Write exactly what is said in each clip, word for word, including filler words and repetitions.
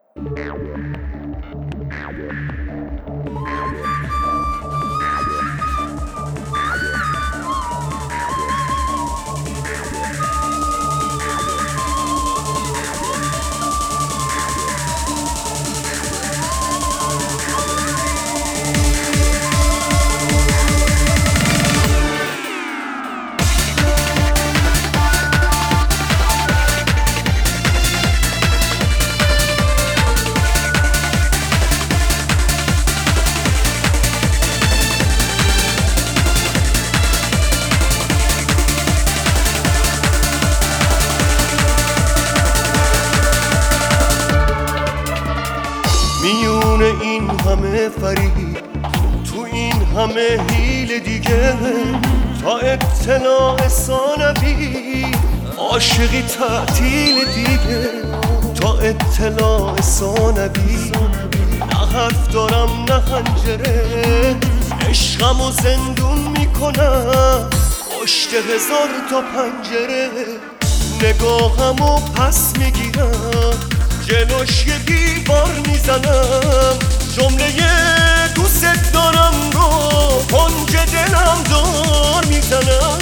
میون این همه فرید، تو این همه حیله دیگه، تا اطلاع ثانوی عاشقی تعطیل دیگه. تا اطلاع ثانوی نه حرف دارم نه خنجره، عشقمو زندون میکنم پشت هزار تا پنجره. نگاهمو پس میگیرم جلوش یه دیوار میزنم، جمله دوست دارم رو کنج دلم دار میزنم.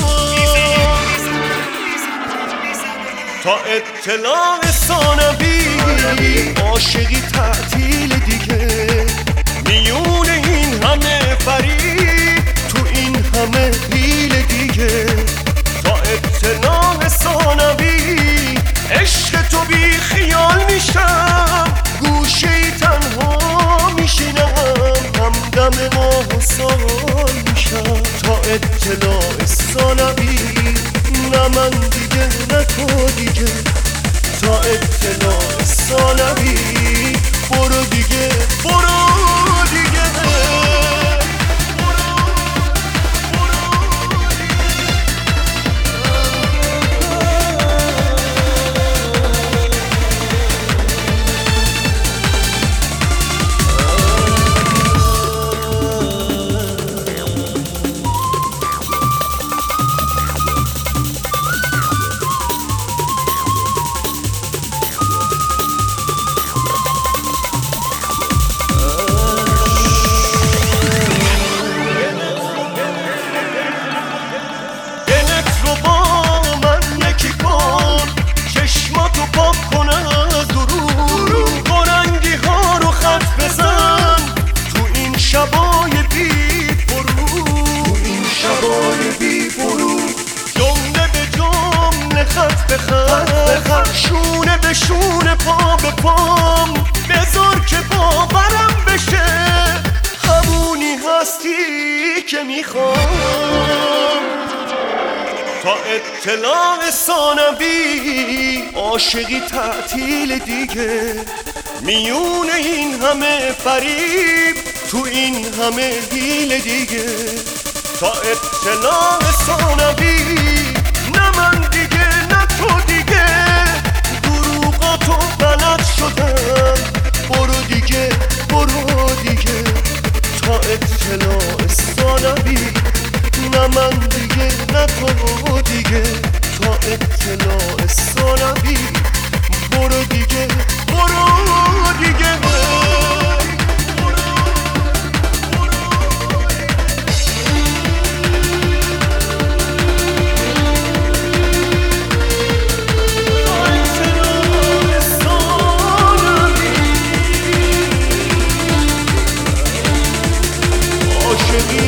تا اطلاع ثانوی عاشقی تعطیل دیگه، میون این همه فریب تو این همه حیله دیگه. تا اطلاع ثانوی عشق تو بی خیال میشم، گوشه ای تنها میشینم، همدم ماه سال میشم. تا اطلاع ثانوی نه من دیگه نه تو دیگه. تا اطلاع ثانوی برو دیگه برو دیگه. بخط شونه به شونه پا به پام بذار که باورم بشه، همونی هستی که میخوام. تا اطلاع ثانوی عاشقی تعطیل دیگه، میون این همه فریب تو این همه حیله دیگه. تا اطلاع ثانوی نه من دیگه نه تو دیگه، دروغاتو بلد شدم برو دیگه برو دیگه. تا اطلاع ثانوی نه من دیگه نه تو دیگه. تا اطلاع ثانوی برو دیگه برو دیگه. Should be